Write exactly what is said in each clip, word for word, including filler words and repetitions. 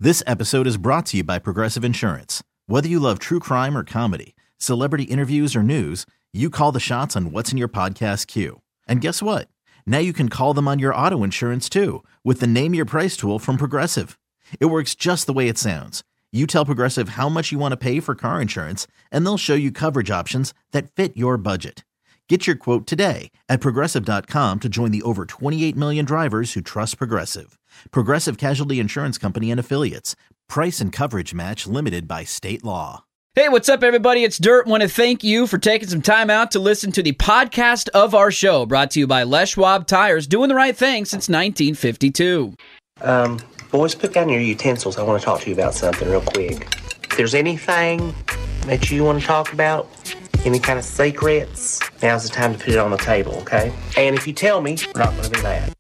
This episode is brought to you by Progressive Insurance. Whether you love true crime or comedy, celebrity interviews or news, you call the shots on what's in your podcast queue. And guess what? Now you can call them on your auto insurance too with the Name Your Price tool from Progressive. It works just the way it sounds. You tell Progressive how much you want to pay for car insurance, and they'll show you coverage options that fit your budget. Get your quote today at Progressive dot com to join the over twenty-eight million drivers who trust Progressive. Progressive Casualty Insurance Company and Affiliates. Price and coverage match limited by state law. Hey, what's up, everybody? It's Dirt. Want to thank you for taking some time out to listen to the podcast of our show, brought to you by Les Schwab Tires, doing the right thing since nineteen fifty-two. Um, boys, put down your utensils. I want to talk to you about something real quick. If there's anything that you want to talk about, any kind of secrets, now's the time to put it on the table, okay? And if you tell me, we're not going to be mad.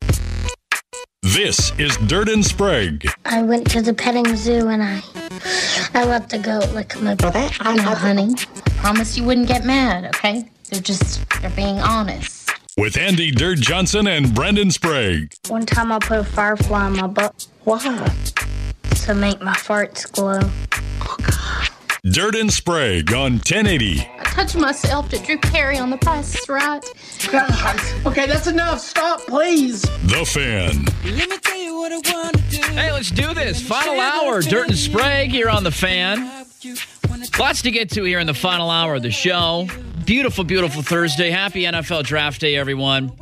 This is Dirt and Sprague. I went to the petting zoo and I I let the goat lick my butt. I know, honey. Promise you wouldn't get mad, okay? They're just, they're being honest. With Andy Dirt Johnson and Brendan Sprague. One time I put a firefly in my butt. Why? To make my farts glow. Oh, God. Dirt and Sprague on ten eighty. I touched myself to Drew Carey on The Price is Right. God. Okay, that's enough. Stop, please. The Fan. Let me tell you what I want to do. Hey, let's do this. Final hour, Dirt and Sprague here on The Fan. Lots to get to here in the final hour of the show. Beautiful, beautiful Thursday. Happy N F L Draft Day, everyone.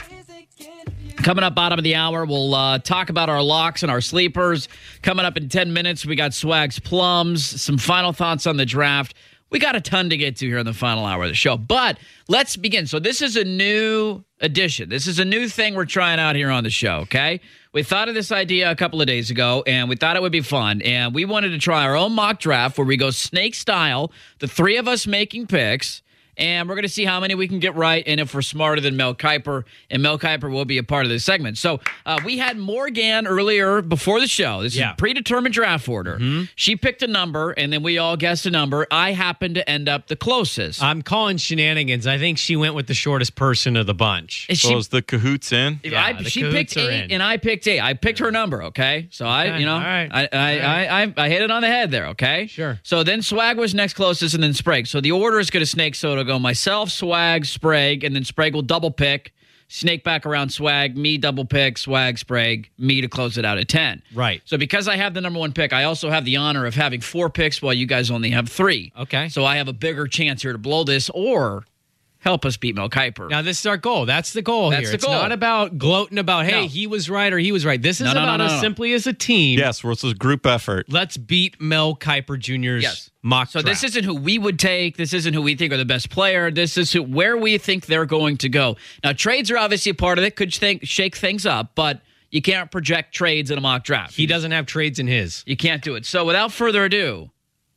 Coming up bottom of the hour, we'll uh, talk about our locks and our sleepers. Coming up in ten minutes, we got Swag's Plums, some final thoughts on the draft. We got a ton to get to here in the final hour of the show. But let's begin. So this is a new addition. This is a new thing we're trying out here on the show, okay? We thought of this idea a couple of days ago, and we thought it would be fun. And we wanted to try our own mock draft where we go snake style, the three of us making picks. And we're going to see how many we can get right and if we're smarter than Mel Kiper. And Mel Kiper will be a part of this segment. So uh, we had Morgan earlier before the show. This yeah. is predetermined draft order. Mm-hmm. She picked a number, and then we all guessed a number. I happened to end up the closest. I'm calling shenanigans. I think she went with the shortest person of the bunch. Is so she, is the cahoots in? Yeah, I, the she cahoots picked eight, in. and I picked eight. I picked her number, okay? So I, okay, you know, all right. I, I, all right. I, I, I hit it on the head there, okay? Sure. So then Swag was next closest, and then Sprague. So the order is going to snake, so it'll go myself, Swag, Sprague, and then Sprague will double pick, snake back around Swag, me double pick, Swag, Sprague, me to close it out at ten. Right. So because I have the number one pick, I also have the honor of having four picks while you guys only have three. Okay. So I have a bigger chance here to blow this or help us beat Mel Kiper. Now, this is our goal. That's the goal That's here. the It's goal. not about gloating about, hey, No. he was right or he was right. This is No, no, about no, no, us no. simply as a team. Yes, well, it's a group effort. Let's beat Mel Kiper Junior's Yes. mock So draft. this isn't who we would take. This isn't who we think are the best player. This is who, where we think they're going to go. Now, trades are obviously a part of it. Could think, shake things up, but you can't project trades in a mock draft. He doesn't have trades in his. You can't do it. So without further ado,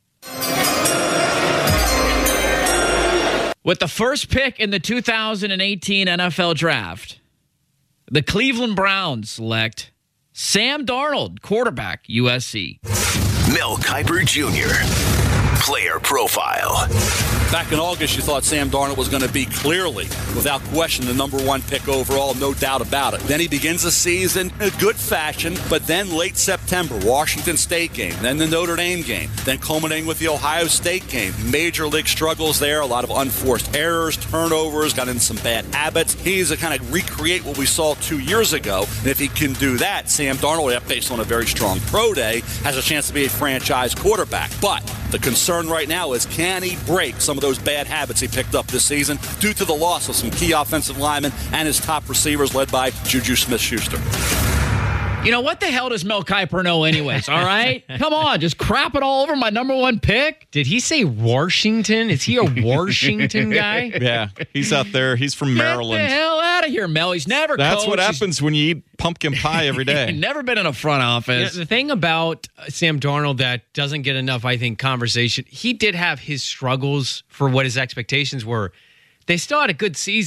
with the first pick in the two thousand eighteen N F L Draft, the Cleveland Browns select Sam Darnold, quarterback, U S C. Mel Kiper Junior Player profile. Back in August, you thought Sam Darnold was going to be clearly, without question, the number one pick overall, no doubt about it. Then he begins the season in a good fashion, but then late September, Washington State game, then the Notre Dame game, then culminating with the Ohio State game. Major league struggles there, a lot of unforced errors, turnovers, got into some bad habits. He's to kind of recreate what we saw two years ago, and if he can do that, Sam Darnold, based on a very strong pro day, has a chance to be a franchise quarterback. But the concern right now is, can he break some of those bad habits he picked up this season due to the loss of some key offensive linemen and his top receivers led by Juju Smith-Schuster? You know, what the hell does Mel Kiper know anyways, all right? Come on, just crap it all over my number one pick? Did he say Washington? Is he a Washington guy? Yeah, he's out there. He's from Maryland. Get the hell out of here, Mel. He's never That's coached. what He's happens when you eat pumpkin pie every day. never been in a front office. You know, the thing about Sam Darnold that doesn't get enough, I think, conversation, he did have his struggles for what his expectations were. They still had a good season.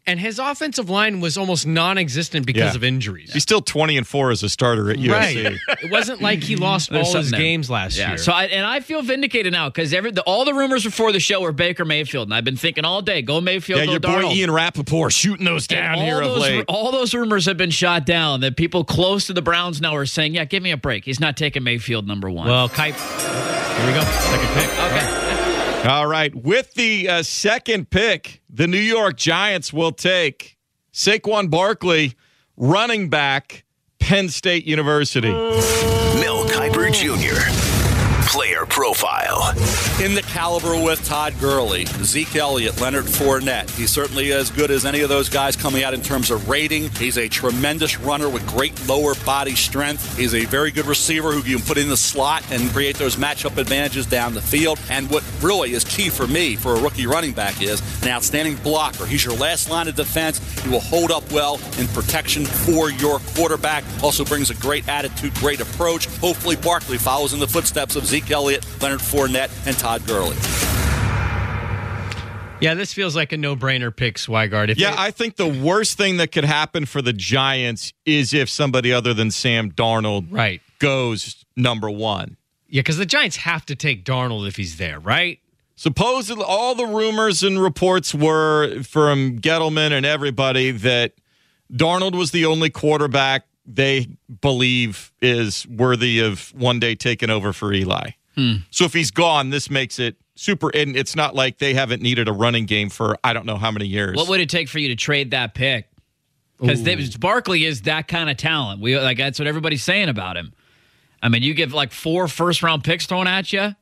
And his offensive line was almost non-existent because Yeah. of injuries. He's still twenty and four as a starter at U S C. Right. It wasn't like he lost There's all his something there. games last Yeah. year. So I, and I feel vindicated now because every the, all the rumors before the show were Baker Mayfield, and I've been thinking all day, go Mayfield, Yeah, go your boy Darnold. Ian Rappaport shooting those And down all here of those, late. All those rumors have been shot down. That people close to the Browns now are saying, "Yeah, give me a break. He's not taking Mayfield number one." well, Kipe, here we go. Second pick. okay. All right. With the uh, second pick, the New York Giants will take Saquon Barkley, running back, Penn State University. Mel Kiper Junior Player profile. In the caliber with Todd Gurley, Zeke Elliott, Leonard Fournette. He's certainly as good as any of those guys coming out in terms of rating. He's a tremendous runner with great lower body strength. He's a very good receiver who you can put in the slot and create those matchup advantages down the field. And what really is key for me for a rookie running back is an outstanding blocker. He's your last line of defense. He will hold up well in protection for your quarterback. Also brings a great attitude, great approach. Hopefully Barkley follows in the footsteps of Zeke Elliott, Leonard Fournette, and Todd Gurley. Yeah, this feels like a no-brainer pick, Swigard. If Yeah, it- I think the worst thing that could happen for the Giants is if somebody other than Sam Darnold right. goes number one. Yeah, because the Giants have to take Darnold if he's there, right? Supposedly, all the rumors and reports were from Gettleman and everybody that Darnold was the only quarterback they believe is worthy of one day taking over for Eli. Hmm. So if he's gone, this makes it super. And it's not like they haven't needed a running game for I don't know how many years. What would it take for you to trade that pick? Because Barkley is that kind of talent. We like that's what everybody's saying about him. I mean, you give like four first round picks thrown at you.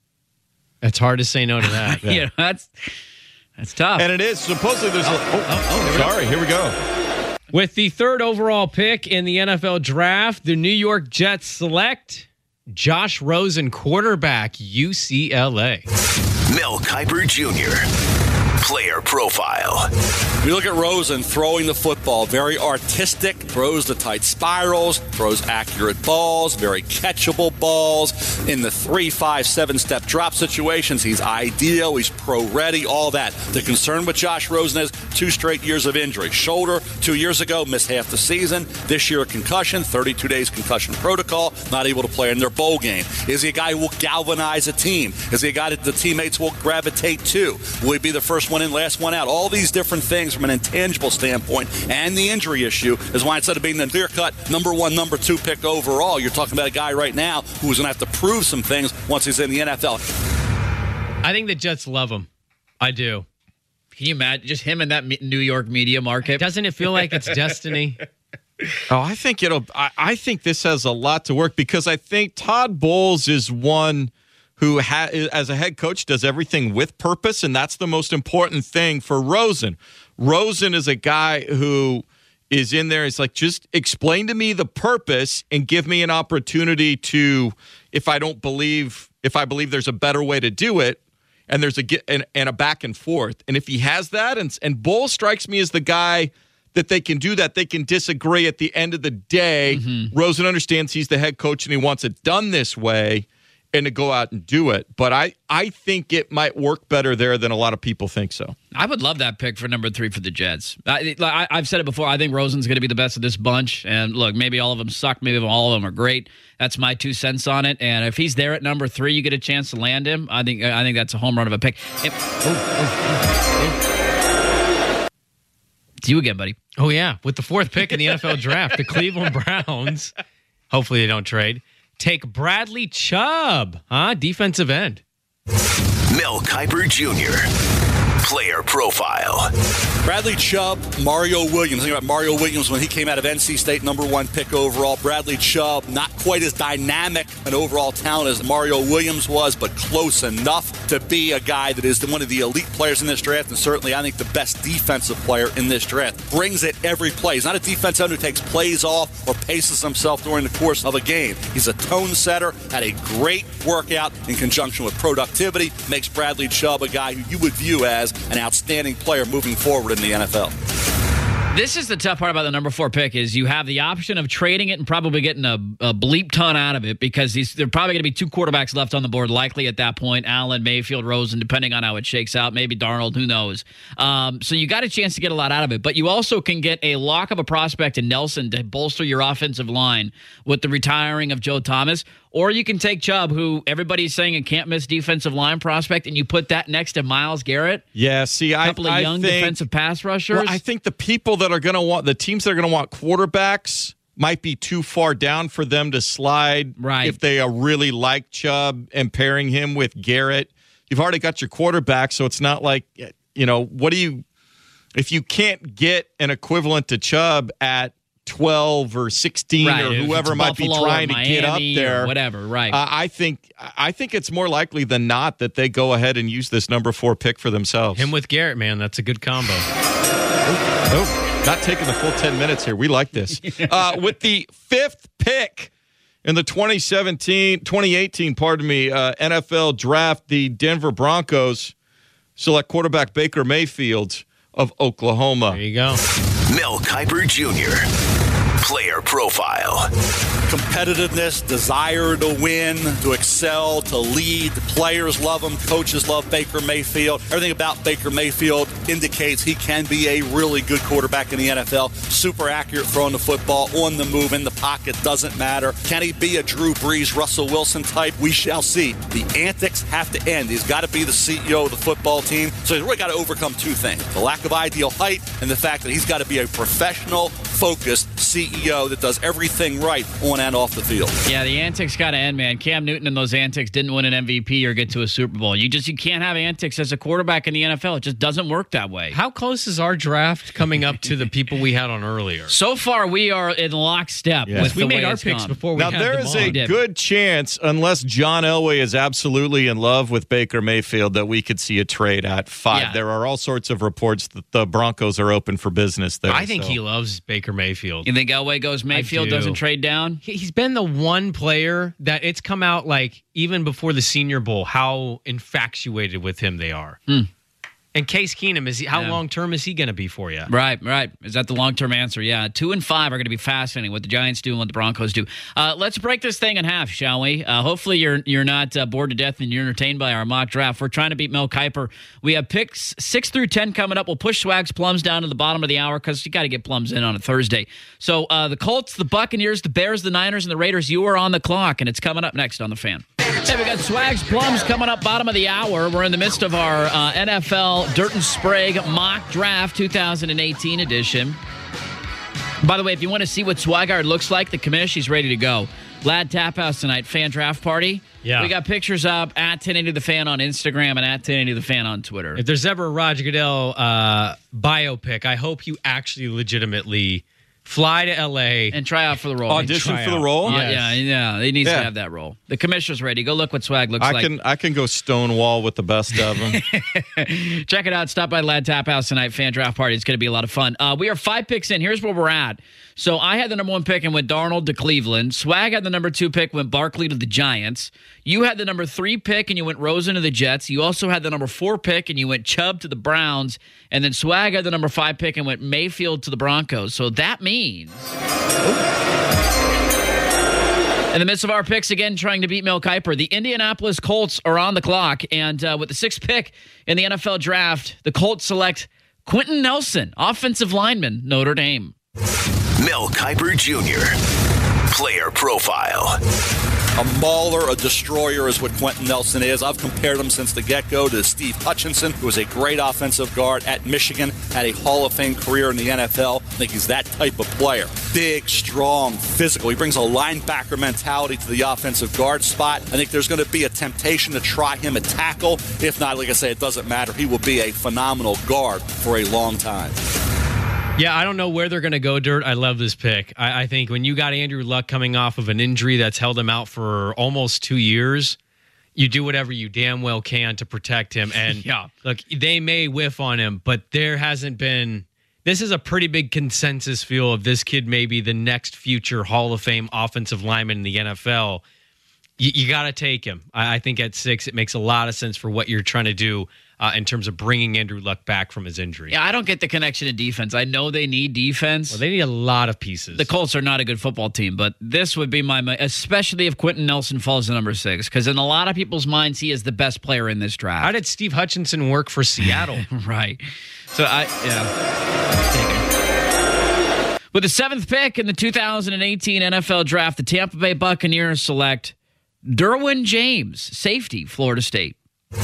It's hard to say no to that. you know, that's that's tough. And it is supposedly there's. Oh, a, oh, oh, sorry. Here we go. With the third overall pick in the N F L draft, the New York Jets select Josh Rosen, quarterback, U C L A. Mel Kiper Junior Player profile. We look at Rosen throwing the football, very artistic, throws the tight spirals, throws accurate balls, very catchable balls. In the three, five, seven-step drop situations, he's ideal, he's pro-ready, all that. The concern with Josh Rosen is two straight years of injury. Shoulder, two years ago, missed half the season. This year, a concussion, thirty-two days concussion protocol, not able to play in their bowl game. Is he a guy who will galvanize a team? Is he a guy that the teammates will gravitate to? Will he be the first one in, last one out? All these different things from an intangible standpoint, and the injury issue is why instead of being the clear-cut number one, number two pick overall, you're talking about a guy right now who's going to have to prove some things once he's in the N F L. I think the Jets love him. I do. Can you imagine just him in that me- New York media market? Doesn't it feel like it's destiny? Oh, I think it'll. I, I think this has a lot to work because I think Todd Bowles is one who, ha, as a head coach, does everything with purpose, and that's the most important thing for Rosen. Rosen is a guy who is in there. It's like, just explain to me the purpose and give me an opportunity to, if I don't believe, if I believe there's a better way to do it, and there's a and, and a back and forth. And if he has that, and and Bowles strikes me as the guy that they can do that. They can disagree at the end of the day. Mm-hmm. Rosen understands he's the head coach and he wants it done this way and to go out and do it. But I, I think it might work better there than a lot of people think so. I would love that pick for number three for the Jets. I, I, I've said it before. I think Rosen's going to be the best of this bunch. And look, maybe all of them suck. Maybe all of them are great. That's my two cents on it. And if he's there at number three, you get a chance to land him. I think I think that's a home run of a pick. It, oh, oh, oh. It's you again, buddy. Oh, yeah. With the fourth pick in the N F L draft, the Cleveland Browns, hopefully they don't trade, take Bradley Chubb, huh? Defensive end. Mel Kiper Junior Player profile. Bradley Chubb, Mario Williams. Think about Mario Williams when he came out of N C State, number one pick overall. Bradley Chubb, not quite as dynamic an overall talent as Mario Williams was, but close enough to be a guy that is one of the elite players in this draft, and certainly I think the best defensive player in this draft. Brings it every play. He's not a defensive end who takes plays off or paces himself during the course of a game. He's a tone setter, had a great workout in conjunction with productivity, makes Bradley Chubb a guy who you would view as an outstanding player moving forward in the N F L. This is the tough part about the number four pick is you have the option of trading it and probably getting a, a bleep ton out of it because these, there are probably going to be two quarterbacks left on the board likely at that point, Allen, Mayfield, Rosen, depending on how it shakes out, maybe Darnold, who knows. Um, so you got a chance to get a lot out of it, but you also can get a lock of a prospect in Nelson to bolster your offensive line with the retiring of Joe Thomas, or you can take Chubb, who everybody's saying a can't-miss defensive line prospect, and you put that next to Myles Garrett. Yeah, see, I, a couple of I young think, defensive pass rushers. Well, I think the people that are going to want, the teams that are going to want quarterbacks might be too far down for them to slide right. if they are really like Chubb and pairing him with Garrett. You've already got your quarterback, so it's not like, you know, what do you, if you can't get an equivalent to Chubb at twelve or sixteen right. or whoever might Buffalo be trying to Miami get up there, whatever. Right? Uh, I think I think it's more likely than not that they go ahead and use this number four pick for themselves. Him with Garrett, man, that's a good combo. Oh, oh not taking the full ten minutes here. We like this. Uh, with the fifth pick in the twenty seventeen, twenty eighteen, pardon me, uh, N F L draft, the Denver Broncos select quarterback Baker Mayfield of Oklahoma. There you go. Mel Kiper Junior Player profile. Competitiveness, desire to win, to excel, to lead. Players love him. Coaches love Baker Mayfield. Everything about Baker Mayfield indicates he can be a really good quarterback in the N F L. Super accurate throwing the football, on the move, in the pocket, doesn't matter. Can he be a Drew Brees, Russell Wilson type? We shall see. The antics have to end. He's got to be the C E O of the football team. So he's really got to overcome two things. The lack of ideal height and the fact that he's got to be a professional, focused C E O that does everything right on and off the field. Yeah, the antics got to end, man. Cam Newton and those antics didn't win an M V P or get to a Super Bowl. You just you can't have antics as a quarterback in the N F L. It just doesn't work that way. How close is our draft coming up to the people we had on earlier? So far, we are in lockstep. Yes. With we the made way our it's picks gone. before we now, had there them is on. a good chance, unless John Elway is absolutely in love with Baker Mayfield, that we could see a trade at five. Yeah. There are all sorts of reports that the Broncos are open for business there. I think so. he loves Baker Mayfield. You think Elway goes Mayfield do. doesn't trade down? He- He's been the one player that it's come out like even before the Senior Bowl how infatuated with him they are. Hmm. And Case Keenum, is he, how Yeah. long term is he going to be for you? Right, right. Is that the long-term answer? Yeah. Two and five are going to be fascinating. What the Giants do and what the Broncos do. Uh, let's break this thing in half, shall we? Uh, hopefully you're you're not uh, bored to death and you're entertained by our mock draft. We're trying to beat Mel Kiper. We have picks six through ten coming up. We'll push Swag's plums down to the bottom of the hour because you got to get plums in on a Thursday. So uh, the Colts, the Buccaneers, the Bears, the Niners, and the Raiders, you are on the clock, and it's coming up next on The Fan. Hey, we got Swag's Plums coming up bottom of the hour. We're in the midst of our uh, N F L Dirt and Sprague Mock Draft twenty eighteen edition. By the way, if you want to see what Swigard looks like, the commish, he's ready to go. Lad Tap House tonight, fan draft party. Yeah. We got pictures up at ten eighty The Fan on Instagram and at ten eighty The Fan on Twitter. If there's ever a Roger Goodell uh, biopic, I hope you actually legitimately fly to L A and try out for the role. Audition Try for the out. role? Uh, Yes. yeah, yeah, he needs Yeah. to have that role. The commissioner's ready. Go look what Swag looks I like. can I can go Stonewall with the best of them. Check it out. Stop by Lad Tap House tonight. Fan draft party. It's going to be a lot of fun. Uh, we are five picks in. Here's where we're at. So I had the number one pick and went Darnold to Cleveland. Swag had the number two pick, went Barkley to the Giants. You had the number three pick and you went Rosen to the Jets. You also had the number four pick and you went Chubb to the Browns. And then Swag had the number five pick and went Mayfield to the Broncos. So that means... In the midst of our picks, again, trying to beat Mel Kiper, the Indianapolis Colts are on the clock. And uh, with the sixth pick in the N F L draft, the Colts select Quentin Nelson, offensive lineman, Notre Dame. Mel Kiper Junior Player profile. A mauler, a destroyer is what Quentin Nelson is. I've compared him since the get-go to Steve Hutchinson, who was a great offensive guard at Michigan, had a Hall of Fame career in the N F L. I think he's that type of player. Big, strong, physical. He brings a linebacker mentality to the offensive guard spot. I think there's going to be a temptation to try him at tackle. If not, like I say, it doesn't matter. He will be a phenomenal guard for a long time. Yeah, I don't know where they're going to go, Dirt. I love this pick. I, I think when you got Andrew Luck coming off of an injury that's held him out for almost two years, you do whatever you damn well can to protect him. And Yeah. look, they may whiff on him, but there hasn't been... This is a pretty big consensus feel of this kid may be the next future Hall of Fame offensive lineman in the N F L. You, you got to take him. I, I think at six, it makes a lot of sense for what you're trying to do uh, in terms of bringing Andrew Luck back from his injury. Yeah, I don't get the connection to defense. I know they need defense. Well, they need a lot of pieces. The Colts are not a good football team, but this would be my, especially if Quentin Nelson falls to number six, because in a lot of people's minds, he is the best player in this draft. How did Steve Hutchinson work for Seattle? Right. So I, yeah, take it. With the seventh pick in the two thousand eighteen N F L Draft, the Tampa Bay Buccaneers select Derwin James, safety, Florida State.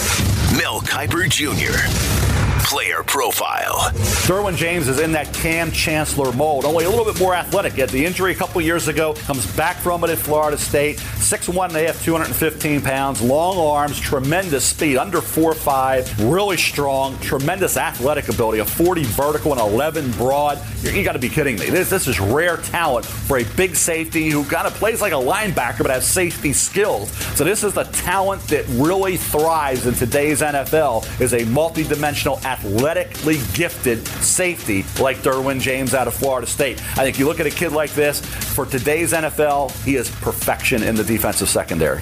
Mel Kiper Junior Player profile. Derwin James is in that Cam Chancellor mold, only a little bit more athletic. He had the injury a couple years ago, comes back from it at Florida State. six one and a half, two hundred fifteen pounds, long arms, tremendous speed, under four five, really strong, tremendous athletic ability, a forty vertical and eleven broad. You, you got to be kidding me. This, this is rare talent for a big safety who kind of plays like a linebacker but has safety skills. So this is the talent that really thrives in today's N F L, is a multi-dimensional athletically gifted safety like Derwin James out of Florida State. I think you look at a kid like this, for today's N F L, he is perfection in the defensive secondary.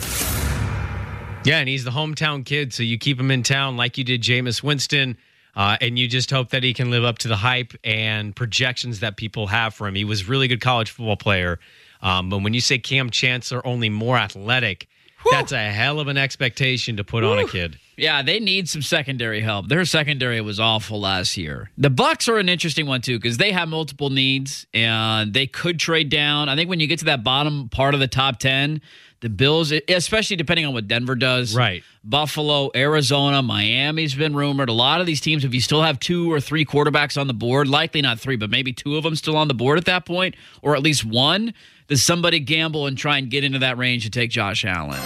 Yeah, and he's the hometown kid, so you keep him in town like you did Jameis Winston, uh, and you just hope that he can live up to the hype and projections that people have for him. He was a really good college football player, um, but when you say Cam Chancellor only more athletic, Whew. That's a hell of an expectation to put Whew. on a kid. Yeah, they need some secondary help. Their secondary was awful last year. The Bucs are an interesting one, too, because they have multiple needs, and they could trade down. I think when you get to that bottom part of the top ten, the Bills, especially depending on what Denver does. Right. Buffalo, Arizona, Miami's been rumored. A lot of these teams, if you still have two or three quarterbacks on the board, likely not three, but maybe two of them still on the board at that point, or at least one, does somebody gamble and try and get into that range to take Josh Allen?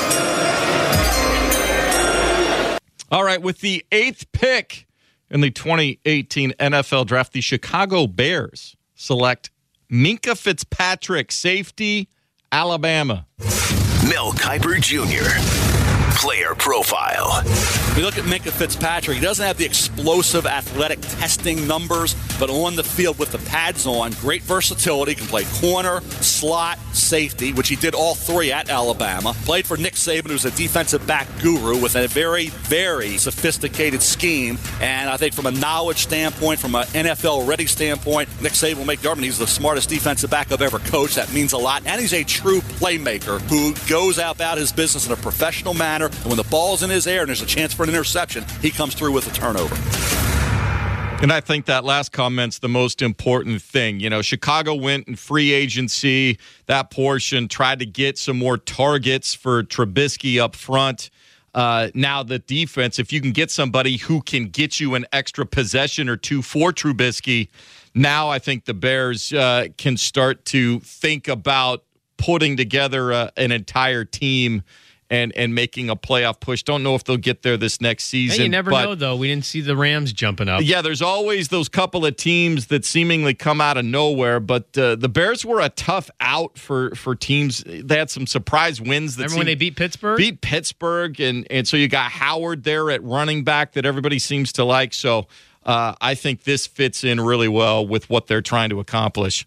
All right, with the eighth pick in the twenty eighteen N F L Draft, the Chicago Bears select Minkah Fitzpatrick, safety, Alabama. Mel Kiper Junior Player profile. We look at Minkah Fitzpatrick. He doesn't have the explosive athletic testing numbers, but on the field with the pads on, great versatility. Can play corner, slot, safety, which he did all three at Alabama. Played for Nick Saban, who's a defensive back guru with a very, very sophisticated scheme. And I think from a knowledge standpoint, from an N F L-ready standpoint, Nick Saban will make the argument he's the smartest defensive back I've ever coached. That means a lot. And he's a true playmaker who goes about his business in a professional manner. And when the ball's in his air and there's a chance for an interception, he comes through with a turnover. And I think that last comment's the most important thing. You know, Chicago went in free agency, that portion, tried to get some more targets for Trubisky up front. Uh, now the defense, if you can get somebody who can get you an extra possession or two for Trubisky, now I think the Bears uh, can start to think about putting together uh, an entire team and and making a playoff push. Don't know if they'll get there this next season. Hey, you never but, know, though. We didn't see the Rams jumping up. Yeah, there's always those couple of teams that seemingly come out of nowhere, but uh, the Bears were a tough out for, for teams. They had some surprise wins. That Remember when they beat Pittsburgh? Beat Pittsburgh, and, and so you got Howard there at running back that everybody seems to like. So uh, I think this fits in really well with what they're trying to accomplish.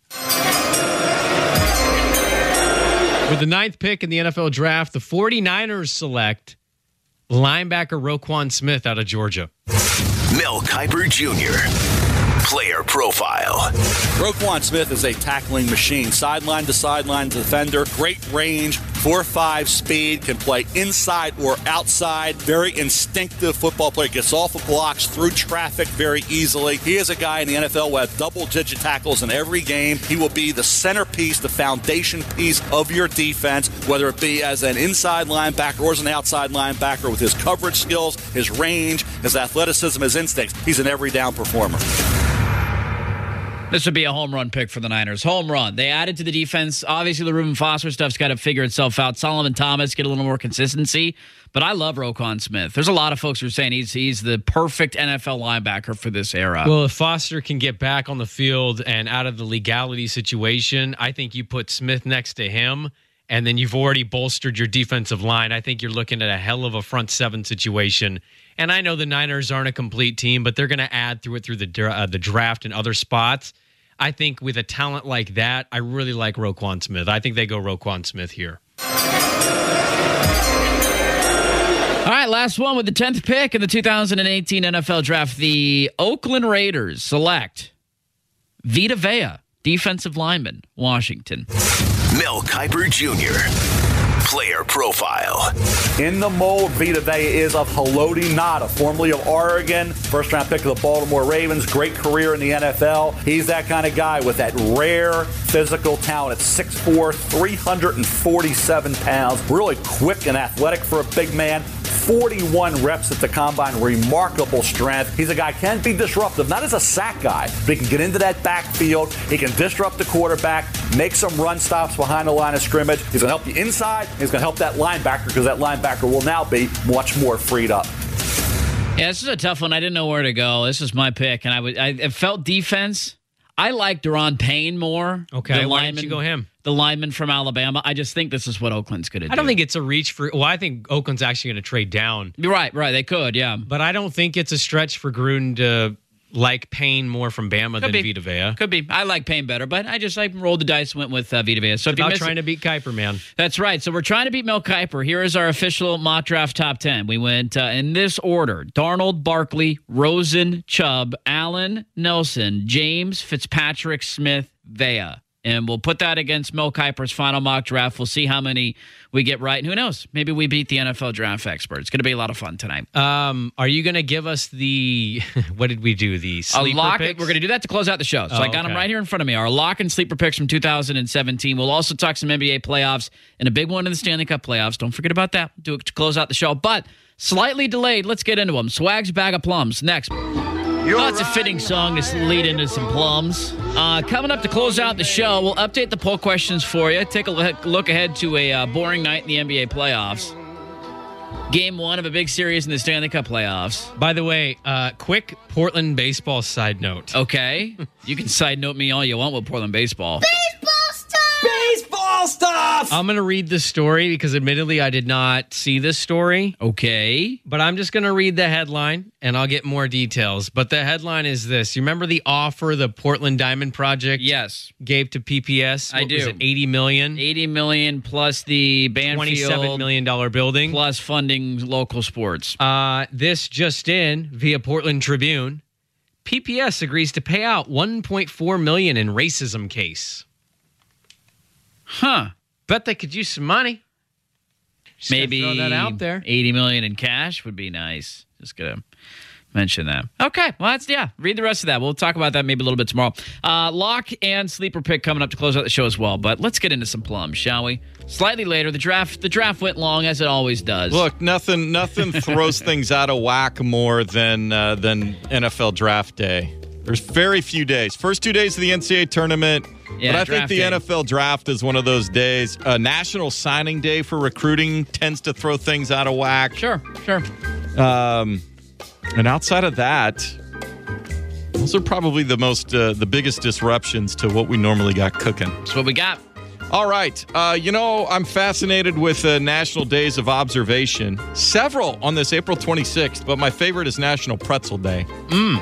With the ninth pick in the N F L Draft, the 49ers select linebacker Roquan Smith out of Georgia. Mel Kiper Junior Player profile. Roquan Smith is a tackling machine. Sideline to sideline defender. Great range. four five speed. Can play inside or outside. Very instinctive football player. Gets off of blocks, through traffic very easily. He is a guy in the N F L who has double-digit tackles in every game. He will be the centerpiece, the foundation piece of your defense, whether it be as an inside linebacker or as an outside linebacker. With his coverage skills, his range, his athleticism, his instincts, he's an every-down performer. This would be a home run pick for the Niners. Home run. They added to the defense. Obviously, the Reuben Foster stuff's got to figure itself out. Solomon Thomas get a little more consistency. But I love Roquan Smith. There's a lot of folks who are saying he's he's the perfect N F L linebacker for this era. Well, if Foster can get back on the field and out of the legality situation, I think you put Smith next to him, and then you've already bolstered your defensive line. I think you're looking at a hell of a front seven situation. And I know the Niners aren't a complete team, but they're going to add through it through the uh, the draft and other spots. I think with a talent like that, I really like Roquan Smith. I think they go Roquan Smith here. last one with the tenth pick in the two thousand eighteen N F L Draft. The Oakland Raiders select Vita Vea, defensive lineman, Washington. Mel Kiper Junior Player profile. In the mold, Vita Vea is of Haloti Ngata, formerly of Oregon, first-round pick of the Baltimore Ravens, great career in the N F L. He's that kind of guy with that rare physical talent at six foot four, three hundred forty-seven pounds, really quick and athletic for a big man. forty-one reps at the combine, remarkable strength. He's a guy can be disruptive, not as a sack guy, but he can get into that backfield. He can disrupt the quarterback, make some run stops behind the line of scrimmage. He's going to help you inside. He's going to help that linebacker because that linebacker will now be much more freed up. Yeah, this is a tough one. I didn't know where to go. This is my pick, and I would. I it felt defense. I like Daron Payne more. Okay, the why lineman, didn't you go him? The lineman from Alabama. I just think this is what Oakland's going to do. I don't think it's a reach for. Well, I think Oakland's actually going to trade down. You're right, right. They could, yeah. But I don't think it's a stretch for Gruden to like Payne more from Bama Could than be. Vita Vea. Could be. I like Payne better, but I just I rolled the dice, went with uh, Vita Vea. So if Without you miss trying it, to beat Kiper, man. That's right. So we're trying to beat Mel Kiper. Here is our official mock draft top ten. We went uh, in this order: Darnold, Barkley, Rosen, Chubb, Allen, Nelson, James, Fitzpatrick, Smith, Vea. And we'll put that against Mel Kiper's final mock draft. We'll see how many we get right. And who knows? Maybe we beat the N F L draft expert. It's going to be a lot of fun tonight. Um, are you going to give us the, what did we do? The sleeper a lock, picks? We're going to do that to close out the show. So Oh, I got them okay. right here in front of me. Our lock and sleeper picks from two thousand seventeen. We'll also talk some N B A playoffs and a big one in the Stanley Cup playoffs. Don't forget about that. Do it to close out the show. But slightly delayed. Let's get into them. Swag's Bag of Plums next. Well, it's a fitting song to lead into some plums. Uh, coming up to close out the show, we'll update the poll questions for you. Take a look ahead to a uh, boring night in the N B A playoffs. Game one of a big series in the Stanley Cup playoffs. By the way, uh, quick Portland baseball side note. Okay. You can side note me all you want with Portland baseball. Baseball stuff! Baseball stuff! I'm going to read the story because admittedly I did not see this story. Okay. But I'm just going to read the headline and I'll get more details. But the headline is this. You remember the offer the Portland Diamond Project Yes. gave to P P S? I What do. Was it eighty million dollars? eighty million dollars plus the Banfield. twenty-seven million dollars building. Plus funding local sports. Uh, this just in via Portland Tribune. P P S agrees to pay out one point four million dollars in racism case. Huh. Bet they could use some money. Just gonna Maybe throw that out there. eighty million dollars in cash would be nice. Just gonna mention that. Okay, well that's yeah. Read the rest of that. We'll talk about that maybe a little bit tomorrow. Uh, lock and sleeper pick coming up to close out the show as well. But let's get into some plums, shall we? Slightly later. The draft. The draft went long as it always does. Look, nothing nothing throws things out of whack more than uh, than N F L draft day. There's very few days. First two days of the N C double A tournament. Yeah, but I think draft the day. N F L draft is one of those days. Uh, National Signing Day for recruiting tends to throw things out of whack. Sure, sure. Um, and outside of that, those are probably the most, uh, the biggest disruptions to what we normally got cooking. That's what we got. All right. Uh, you know, I'm fascinated with uh, National Days of Observation. Several on this April twenty-sixth, but my favorite is National Pretzel Day. Mm.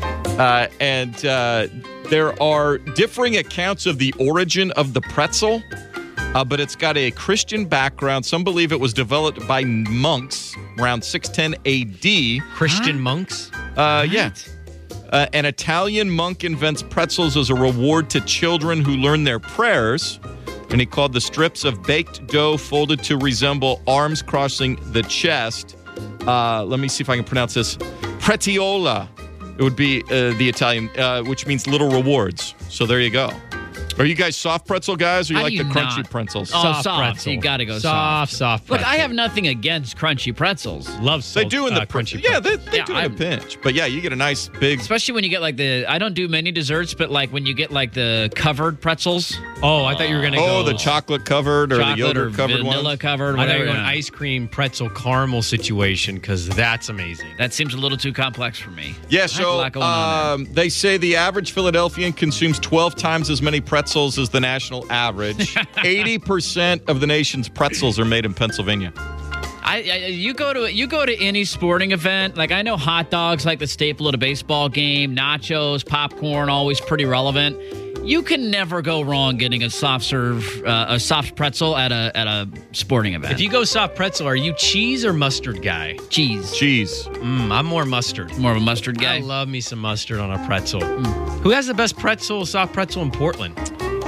Uh, and uh, there are differing accounts of the origin of the pretzel, uh, but it's got a Christian background. Some believe it was developed by monks around six ten A D. Christian monks? Uh, yeah. Uh, an Italian monk invents pretzels as a reward to children who learn their prayers. And he called the strips of baked dough folded to resemble arms crossing the chest. Uh, let me see if I can pronounce this. Pretiola. It would be uh, the Italian, uh, which means little rewards. So there you go. Are you guys soft pretzel guys, or you How like do the you crunchy not? pretzels? Oh, Soft soft. pretzel. You got to go Soft, soft. soft Look, pretzel. I have nothing against crunchy pretzels. Love They salt, do in the uh, pr- crunchy Yeah, they, pretzel. they Yeah, do in a I'm- pinch. But yeah, you get a nice big. Especially when you get like the, I don't do many desserts, but like when you get like the covered pretzels. Oh, I thought you were going to go. Oh, the chocolate covered or the Chocolate yogurt or covered vanilla ones. covered, I thought whatever. you were going yeah. ice cream pretzel caramel situation because that's amazing. That seems a little too complex for me. Yeah, I have a so lot going on um, they say the average Philadelphian consumes twelve times as many pretzels as the national average. eighty percent of the nation's pretzels are made in Pennsylvania. I, I you go to you go to any sporting event, like I know hot dogs like the staple at a baseball game, nachos, popcorn always pretty relevant. You can never go wrong getting a soft serve, uh, a soft pretzel at a at a sporting event. If you go soft pretzel, are you cheese or mustard guy? Cheese. Cheese. Mm, I'm more mustard. More of a mustard guy? I love me some mustard on a pretzel. Mm. Who has the best pretzel, soft pretzel in Portland?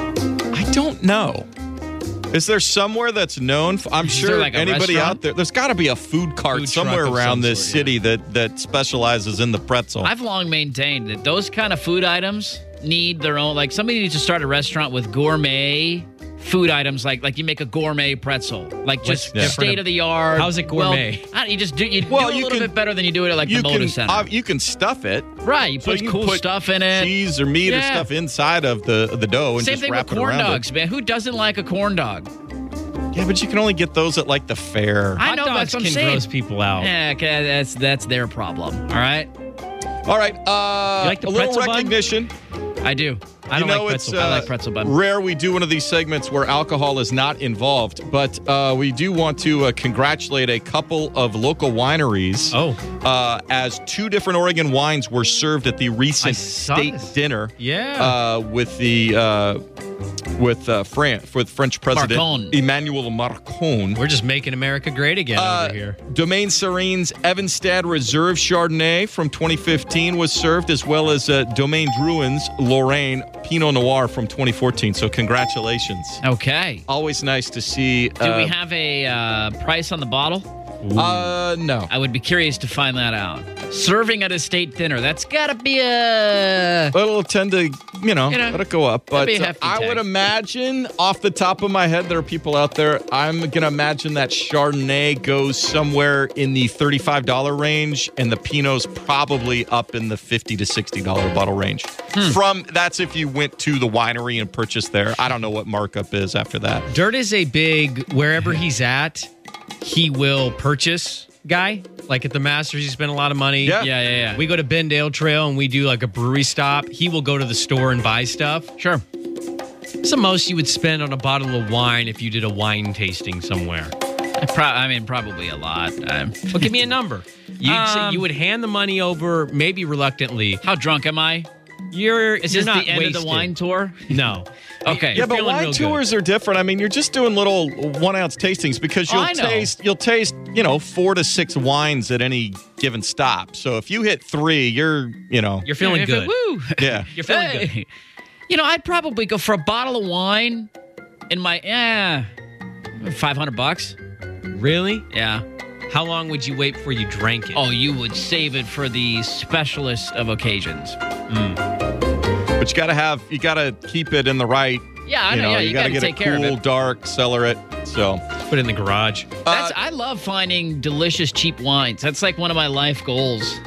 I don't know. Is there somewhere that's known? For, I'm Is sure there like a anybody restaurant? out there. There's got to be a food cart Food truck somewhere of around some this sort, city that that specializes in the pretzel. I've long maintained that those kind of food items need their own. Like somebody needs to start a restaurant with gourmet food items, like like you make a gourmet pretzel, like just What's state of the art. How's it gourmet? Well, I don't- you just do you Well, do a you little can- bit better than you do it at like the you Moda can Center. uh, you can stuff it. Right, you So put you cool can put stuff in it. cheese or meat or Yeah. stuff inside of the the dough and Same just thing wrap with it corn around dogs, it. man. Who doesn't like a corn dog? Yeah, but you can only get those at like the fair. I Hot know dogs that's what I'm can saying. gross people out. Yeah, okay, that's that's their problem. All right, All right, uh, You like the a little pretzel bun? recognition. I do. I don't you know, like it's pretzel. uh, I like pretzel bun. rare we do one of these segments where alcohol is not involved, but uh, we do want to uh, congratulate a couple of local wineries. Oh. uh, as two different Oregon wines were served at the I recent saw state this. dinner. Yeah. uh, with the uh, with uh, France with French President Marcon. Emmanuel Macron. We're just making America great again Uh, over here. Domaine Serene's Evanstad Reserve Chardonnay from twenty fifteen was served, as well as uh, Domaine Drouin's Lorraine Pinot Noir from twenty fourteen. So congratulations. Okay. Always nice to see. Do uh, we have a uh, price on the bottle? Uh, no. I would be curious to find that out. Serving at a state dinner. That's got to be a... It'll tend to, you know, You know, let it go up. that'd But be a uh, hefty I tag. would imagine, off the top of my head, there are people out there. I'm going to imagine that Chardonnay goes somewhere in the thirty-five dollars range, and the Pinot's probably up in the fifty to sixty dollars bottle range. Hmm. From that's if you went to the winery and purchased there. I don't know what markup is after that. Dirt is a big, wherever he's at, he will purchase guy. Like at the Masters, you spend a lot of money. Yeah. Yeah, yeah, yeah. We go to Bendale Trail and we do like a brewery stop. He will go to the store and buy stuff. Sure. It's the most you would spend on a bottle of wine if you did a wine tasting somewhere. I, pro- I mean, probably a lot. Um, Well, give me a number. You'd say Um, you would hand the money over, maybe reluctantly. how drunk am I? You're Is you're this not the end wasted. of the wine tour? No. Okay. Yeah, but feeling wine real good. tours are different. I mean, you're just doing little one ounce tastings because Oh, you'll I know. taste you'll taste you know four to six wines at any given stop. So if you hit three, you're you know You're feeling If it- good. Woo. yeah. You're feeling Hey. good. You know, I'd probably go for a bottle of wine in my, eh, five hundred bucks. Really? Yeah. How long would you wait before you drank it? Oh, you would save it for the specialist of occasions. But you got to have, you got to keep it in the right. Yeah, I you know. know, Yeah, you, gotta got to get take it care cool, of it. dark, cellar it. So Put it in the garage. That's, I love finding delicious, cheap wines. That's like one of my life goals.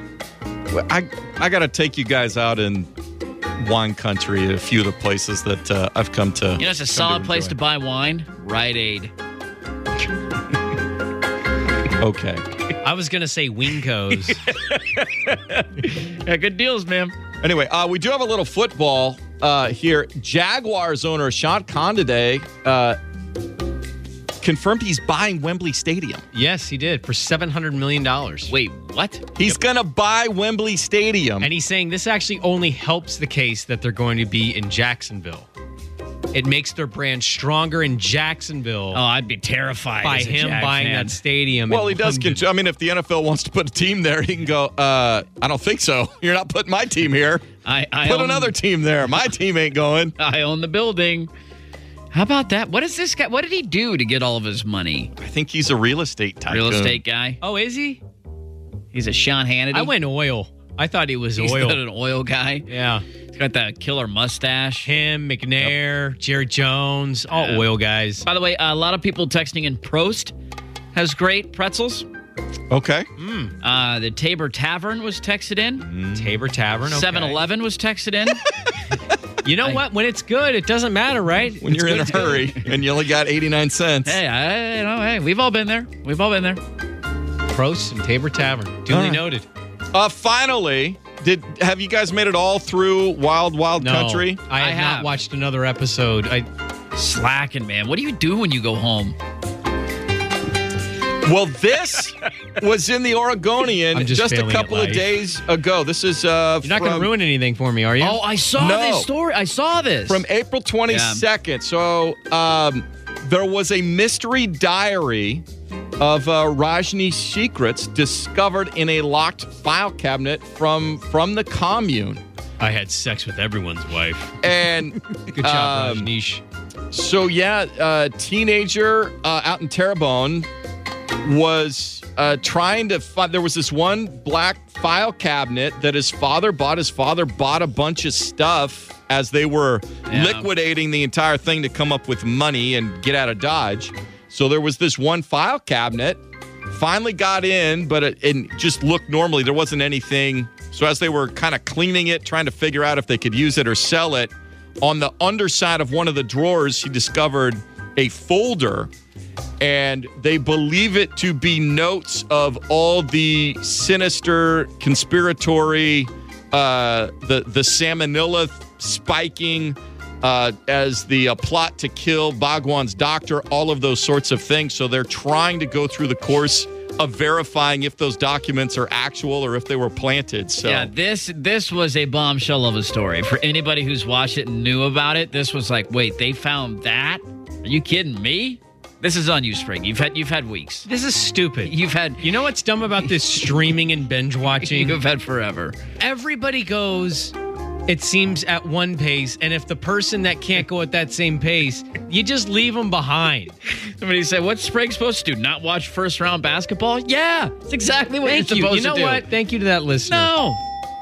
I I got to take you guys out in wine country. A few of the places that uh, I've come to. You know, it's a solid place to buy wine. Rite Aid. Okay. I was going to say Winko's. Yeah, good deals, man. Anyway, uh, we do have a little football uh, here. Jaguars owner Sean Condé uh, confirmed he's buying Wembley Stadium. Yes, he did for seven hundred million dollars. Wait, what? He's going to buy Wembley Stadium. And he's saying this actually only helps the case that they're going to be in Jacksonville. It makes their brand stronger in Jacksonville Oh, I'd be terrified by as a him Jag buying fan. that stadium. Well, in he does. London. Con- I mean, if the N F L wants to put a team there, he can go, uh, I don't think so. You're not putting my team here. I, I Put own, another team there. My team ain't going. I own the building. How about that? What is this guy? What did he do to get all of his money? I think he's a real estate tycoon. Real estate guy. Oh, is he? He's a Sean Hannity. I went oil. I thought he was He's oil. not an oil guy. Yeah. He's got that killer mustache. Him, McNair, Jared Jones, all Yeah. oil guys. By the way, a lot of people texting in Prost has great pretzels. Okay. Uh, the Tabor Tavern was texted in. Tabor Tavern. Okay. seven eleven was texted in. You know I- what? When it's good, it doesn't matter, right? When It's you're in good a to- hurry and you only got eighty-nine cents. Hey, I, you know, hey, we've all been there. We've all been there. Prost and Tabor Tavern. Duly All right. noted. Uh, finally, did have you guys made it all through Wild Wild No, Country? I have, I have. not watched another episode. I Slacking, man. What do you do when you go home? Well, this was in the Oregonian I'm just just a failing couple at of life. days ago. This is uh, You're not going to from- ruin anything for me, are you? Oh, I saw No. this story. I saw this. From April twenty-second. So um, there was a mystery diary of uh, Rajneesh secrets discovered in a locked file cabinet from from the commune. I had sex with everyone's wife. And Good job, um, Rajneesh. So yeah, a teenager uh, out in Terrebonne was uh, trying to find. There was this one black file cabinet that his father bought. His father bought a bunch of stuff as they were Yeah. liquidating the entire thing to come up with money and get out of Dodge. So there was this one file cabinet. Finally got in, but it, it just looked normally. There wasn't anything. So as they were kind of cleaning it, trying to figure out if they could use it or sell it, on the underside of one of the drawers, he discovered a folder, and they believe it to be notes of all the sinister, conspiratory, uh, the the salmonella spiking uh, as the uh, plot to kill Bhagwan's doctor, all of those sorts of things. So they're trying to go through the course of verifying if those documents are actual or if they were planted. So Yeah, this this was a bombshell of a story. For anybody who's watched it and knew about it, this was like, wait, they found that? Are you kidding me? This is on you, Spring. You've had you've had weeks. This is stupid. You've had You know what's dumb about this streaming and binge watching? you've had forever. Everybody goes, it seems, at one pace, and if the person that can't go at that same pace, you just leave them behind. Somebody said, "What's Sprague supposed to do? Not watch first round basketball?" Yeah, it's exactly what Thank you're you. supposed You know to do. what? Thank you to that listener. No.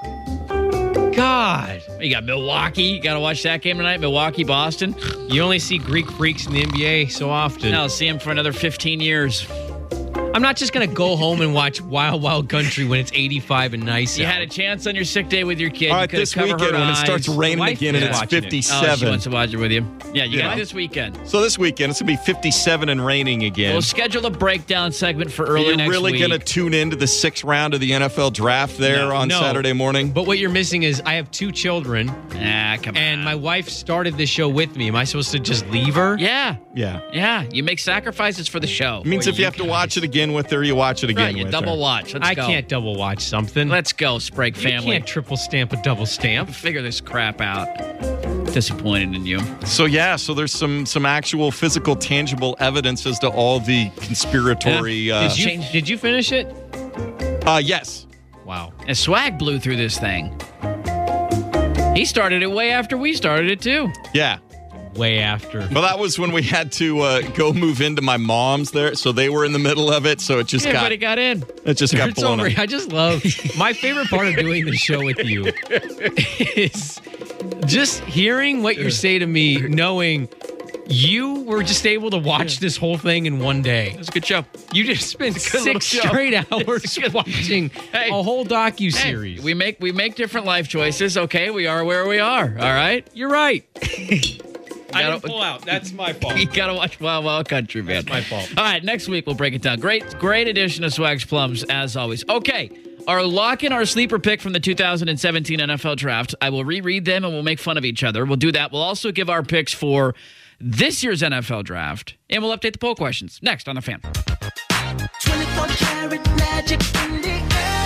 God. You got Milwaukee. You got to watch that game tonight. Milwaukee, Boston. You only see Greek freaks in the N B A so often. I'll see him for another fifteen years. I'm not just going to go home and watch Wild Wild Country when it's eighty-five and nice You out. had a chance on your sick day with your kid. all You right, could this cover weekend her when it eyes. starts raining wife again and is it's watching it. Oh, she fifty-seven. wants to watch it with you. Yeah, you got Yeah. it this weekend. So this weekend, it's going to be fifty-seven and raining again. We'll schedule a breakdown segment for Are early you next really week. going to tune into the sixth round of the N F L draft there No, on no. Saturday morning? But what you're missing is I have two children, Ah, come on. and my wife started this show with me. Am I supposed to just leave her? Yeah, Yeah. yeah. You make sacrifices for the show. It means Boy, if you you have to guys. watch it again with her, you watch it again Right, you with double her. watch. Let's I go. can't double watch something. Let's go, Sprague You family. can't triple stamp a double stamp. Figure this crap out. Disappointed in you. So yeah, so there's some some actual physical, tangible evidence as to all the conspiratory. Uh, Did you did you finish it? uh, yes. Wow. And Swag blew through this thing. He started it way after we started it, too. Yeah. Way after. Well, that was when we had to uh, go move into my mom's there, so they were in the middle of it. So it just Everybody got got in. it just got It's blown over. up. I just love my favorite part of doing the show with you is just hearing what you say to me, knowing you were just able to watch this whole thing in one day. It's a good show. You just spent good little six show. straight hours watching Hey. a whole docu Hey, series. we make we make different life choices. Okay, we are where we are. All right. You're right. I Gotta- didn't pull out. That's my fault. You gotta watch Wild Wild Country, man. That's my fault. All right, next week we'll break it down. Great, great edition of Swags Plums as always. Okay, our lock in our sleeper pick from the two thousand seventeen N F L Draft. I will reread them and we'll make fun of each other. We'll do that. We'll also give our picks for this year's N F L Draft, and we'll update the poll questions next on the Fan. twenty-four karat magic in the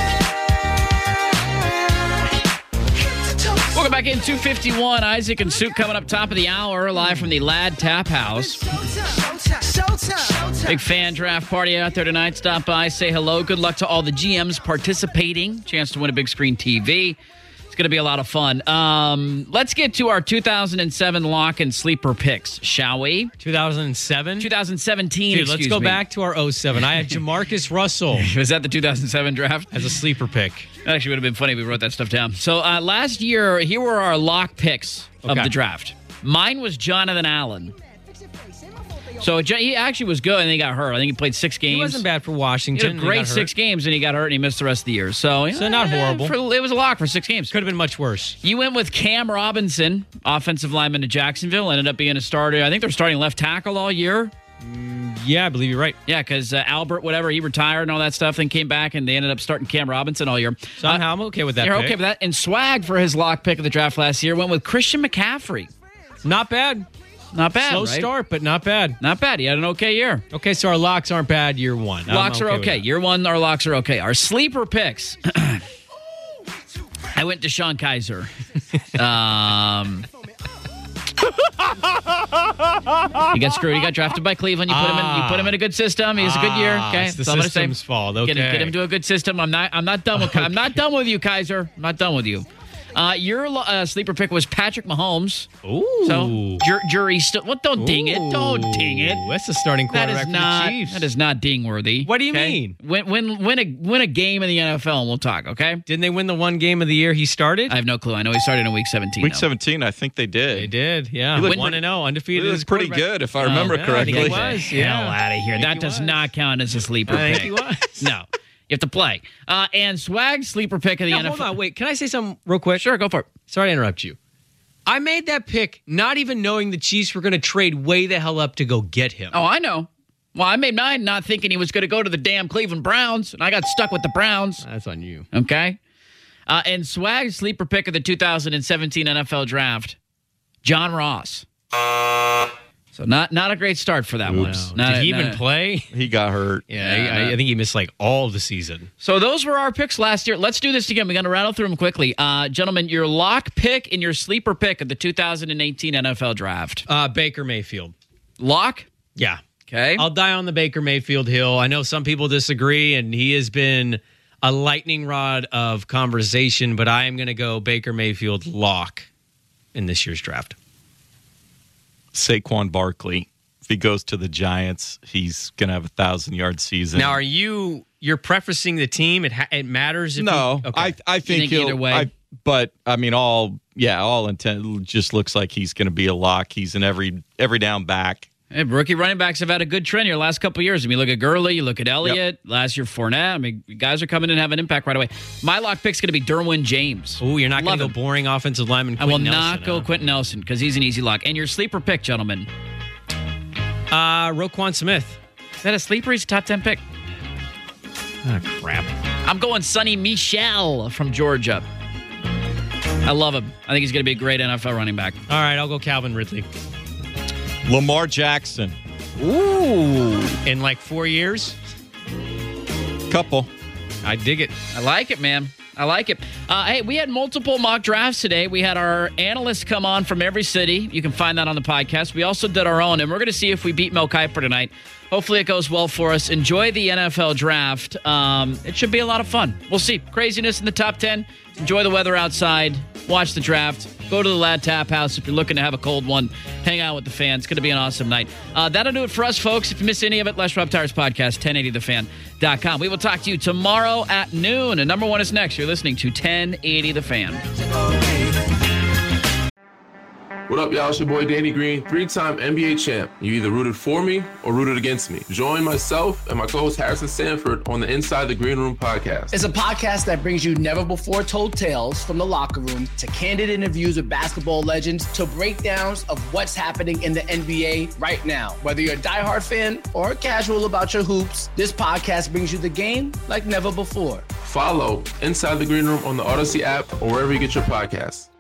air. Welcome back in two fifty-one. Isaac and Suk coming up top of the hour, live from the Lad Tap House. Big fan draft party out there tonight. Stop by, say hello. Good luck to all the G Ms participating. Chance to win a big screen T V. It's going to be a lot of fun. Um, let's get to our two thousand seven lock and sleeper picks, shall we? two thousand seven? twenty seventeen, Dude, let's excuse go me. back to our oh seven. I had Jamarcus Russell Was that the two thousand seven draft? as a sleeper pick. That actually would have been funny if we wrote that stuff down. So uh, last year, here were our lock picks of Okay. the draft. Mine was Jonathan Allen. So Jo- he actually was good, and he got hurt. I think he played six games. He wasn't bad for He Washington. had a He great got hurt. six games, and he got hurt, and he missed the rest of the year. So, So not eh, horrible. for- it was a lock for six games. Could have been much worse. You went with Cam Robinson, offensive lineman to Jacksonville. Ended up being a starter. I think they're starting left tackle all year. Yeah, I believe you're right. Yeah, because uh, Albert, whatever, he retired and all that stuff, then came back, and they ended up starting Cam Robinson all year. Somehow Uh, I'm okay with that You're pick. okay with that. And Swag for his lock pick of the draft last year went with Christian McCaffrey. Not bad. Not bad, Slow right? start, but not bad. Not bad. He had an okay year. Okay, so our locks aren't bad year one. I'm Locks are with okay. that. Year one, our locks are okay. Our sleeper picks. I went to Sean Kaiser. um, he got screwed. He got drafted by Cleveland. You put him in. You put him in a good system. He has a good year. Okay, It's the that's all I'm gonna say. system's fault. Okay. Get him, get him to a good system. I'm not. I'm not done with. I'm not done with you, Kaiser. I'm not done with you. Uh, your uh, sleeper pick was Patrick Mahomes. Ooh. So jur- jury still. Well, don't ding it. Don't ding it. That's the starting That quarterback is for not. the Chiefs. That is not ding worthy. What do you okay? mean? Win, win, win a win a game in the N F L, and we'll talk. Okay. Didn't they win the one game of the year he started? I have no clue. I know he started in week seventeen. Week though. seventeen, I think they did. They did, yeah. He looked one and zero, undefeated. It was as a pretty quarterback. good, if I remember Oh, yeah, I correctly. think he was. Yeah. Hell out of here. I think That he does was. not count as a sleeper I pick. think he was. No. You have to play. Uh, and Swag, sleeper pick of the Now, N F L. hold on, wait. Can I say something real quick? Sure, go for it. Sorry to interrupt you. I made that pick not even knowing the Chiefs were going to trade way the hell up to go get him. Oh, I know. Well, I made mine not thinking he was going to go to the damn Cleveland Browns, and I got stuck with the Browns. That's on you. Okay. Uh, and Swag, sleeper pick of the two thousand seventeen N F L Draft, John Ross. So not not a great start for that one. No. Not Did a- he not even a- play? He got hurt. Yeah, Yeah, I, I no. think he missed like all of the season. So those were our picks last year. Let's do this again. We're going to rattle through them quickly. Uh, gentlemen, your lock pick and your sleeper pick of the two thousand eighteen N F L Draft. Uh, Baker Mayfield. Lock? Yeah. Okay. I'll die on the Baker Mayfield hill. I know some people disagree, and he has been a lightning rod of conversation, but I am going to go Baker Mayfield lock in this year's draft. Saquon Barkley. If he goes to the Giants, he's going to have a thousand-yard season. Now, are you you're prefacing the team? It ha- it matters. If no, you, okay. I I think, think he'll. either way? I, but I mean, all yeah, all intent just looks like he's going to be a lock. He's an every every down back. Hey, rookie running backs have had a good trend here the last couple of years. I mean, look at Gurley, you look at Elliott, last year Fournette. I mean, guys are coming in and have an impact right away. My lock pick's going to be Derwin James. Oh, you're not going to Love go him. boring offensive lineman. I will Quentin not Nelson, go huh? Quentin Nelson because he's an easy lock. And your sleeper pick, gentlemen. Uh, Roquan Smith. Is that a sleeper? He's a top ten pick. Oh, crap. I'm going Sonny Michel from Georgia. I love him. I think he's going to be a great N F L running back. All right, I'll go Calvin Ridley. Lamar Jackson. Ooh. In like four years? Couple. I dig it. I like it, man. I like it. Uh, hey, we had multiple mock drafts today. We had our analysts come on from every city. You can find that on the podcast. We also did our own, and we're going to see if we beat Mel Kiper tonight. Hopefully it goes well for us. Enjoy the N F L draft. Um, it should be a lot of fun. We'll see. Craziness in the top ten. Enjoy the weather outside. Watch the draft. Go to the Lad Tap House if you're looking to have a cold one. Hang out with the fans. It's going to be an awesome night. Uh, that'll do it for us, folks. If you miss any of it, Les Rob Tires Podcast, ten eighty the fan dot com. We will talk to you tomorrow at noon. And number one is next. You're listening to ten eighty The Fan. What up, y'all? It's your boy Danny Green, three-time N B A champ. You either rooted for me or rooted against me. Join myself and my co-host Harrison Sanford on the Inside the Green Room podcast. It's a podcast that brings you never-before-told tales from the locker room to candid interviews with basketball legends to breakdowns of what's happening in the N B A right now. Whether you're a diehard fan or casual about your hoops, this podcast brings you the game like never before. Follow Inside the Green Room on the Odyssey app or wherever you get your podcasts.